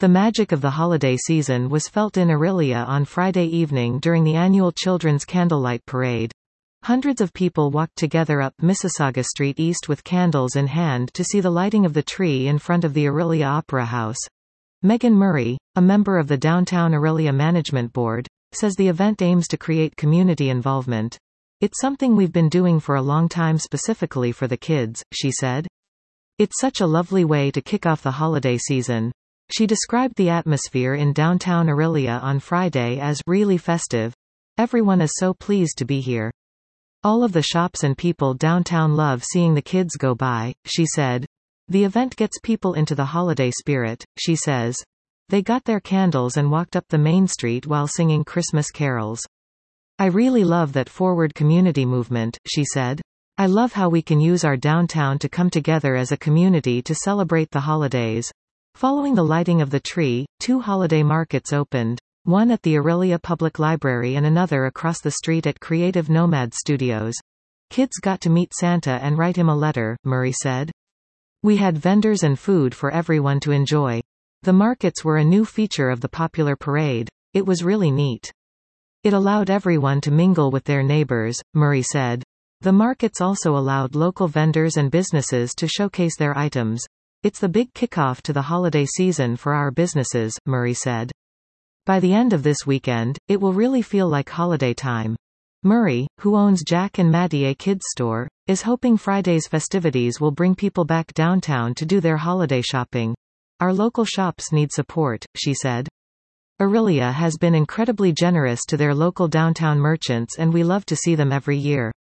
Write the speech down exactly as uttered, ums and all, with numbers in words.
The magic of the holiday season was felt in Orillia on Friday evening during the annual Children's Candlelight Parade. Hundreds of people walked together up Mississauga Street East with candles in hand to see the lighting of the tree in front of the Orillia Opera House. Megan Murray, a member of the Downtown Orillia Management Board, says the event aims to create community involvement. "It's something we've been doing for a long time specifically for the kids," she said. "It's such a lovely way to kick off the holiday season." She described the atmosphere in downtown Orillia on Friday as really festive. "Everyone is so pleased to be here. All of the shops and people downtown love seeing the kids go by," she said. "The event gets people into the holiday spirit," she says. "They got their candles and walked up the main street while singing Christmas carols. I really love that forward community movement," she said. "I love how we can use our downtown to come together as a community to celebrate the holidays." Following the lighting of the tree, two holiday markets opened. One at the Orillia Public Library and another across the street at Creative Nomad Studios. "Kids got to meet Santa and write him a letter," Murray said. "We had vendors and food for everyone to enjoy. The markets were a new feature of the popular parade. It was really neat. It allowed everyone to mingle with their neighbors," Murray said. The markets also allowed local vendors and businesses to showcase their items. "It's the big kickoff to the holiday season for our businesses," Murray said. "By the end of this weekend, it will really feel like holiday time." Murray, who owns Jack and Maddie a kids store, is hoping Friday's festivities will bring people back downtown to do their holiday shopping. "Our local shops need support," she said. "Orillia has been incredibly generous to their local downtown merchants and we love to see them every year.